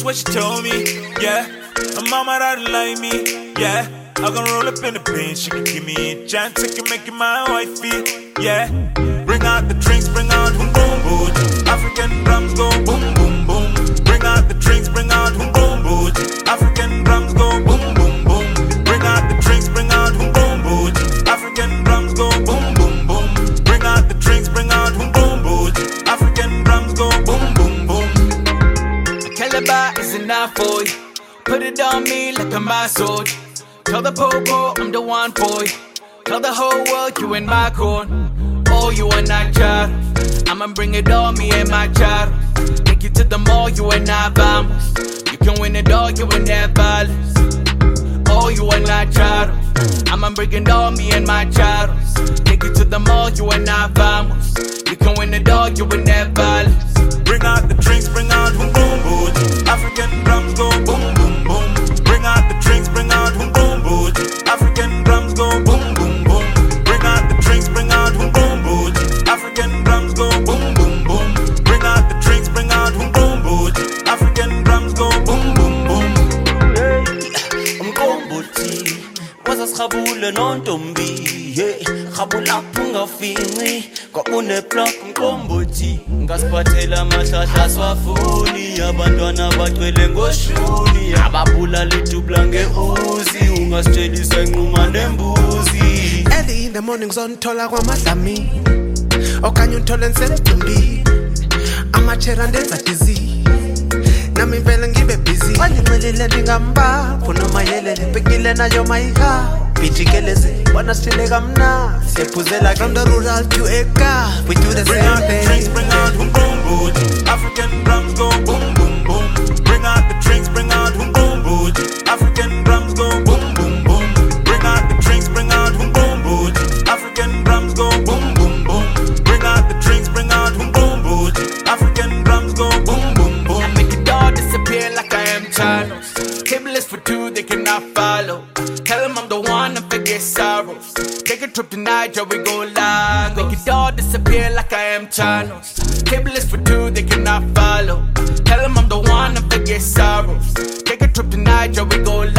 what she told me, yeah. My mama don't like me, yeah. I can roll up in the paint, she can give me a chance, I can make it my wifey, yeah. Bring out the drinks, bring out boom boom boom. African drums go boom boom boom. Bring out the drinks, bring out boom boom boom. African drums go boom boom boom. Bring out the drinks, bring out boom boom boom. African drums go boom boom boom. Bring out the drinks, bring out boom boom boom. African drums go boom boom boom. A caliber is enough for you. Put it on me like a my sword. Tell the popo I'm the one for you. Tell the whole world you in my corner. Oh, you are not child. I'ma bring it on me and my child. Take you to the mall, you and I vamos. You can win it all, you and that balance. Oh, you are not child. I'ma bring it on me and my child. Take you to the mall, you and I vamos. You can win it all, you and that balance. Bring out the drinks, bring out boom boom boom. African drums go boom boom boom. Bring out the drinks, bring out boom boom boom. African drums go boom boom boom. Bring out the drinks, bring out boom boom boom. African drums go boom boom boom. Bring out the drinks, bring out boom boom boom. African drums go boom boom boom. Umqombothi wasasirhabule nontombi, hey rhabula ungafini kwaune block umqombothi ngasiphathela amahlahla swafuni abantwana bacwele ngoshuni ababula lidubla ngeuzi ungasitshelisa inquma nembuzi. Early in the morning zonithola kwamadlami okanye uthole ngisemdumbi amachera ndenza dizzy nami vele ngibe busy wandincelile ndingamba noma yelele bekile nayo mayiha bijikelezi bona sithile kamna siyaphuzela from the rural to eka we do the bring same out the drinks, bring out boom boom boom. African drums go boom boom boom. Bring out the drinks, bring out boom boom boom. African drums go boom boom boom. Bring out the drinks, bring out boom boom boom. African drums go boom boom boom. Bring out the drinks, bring out boom boom boom. African drums go boom boom boom. I make it all disappear like I am Thanos. Table is for two, they cannot follow. Tell them I'm the one and forget sorrows. Take a trip tonight, yeah, we go Lagos. Make it all disappear like I am Thanos. Table is for two, they cannot follow. Tell them I'm the one and forget sorrows. Take a trip tonight, yeah, we go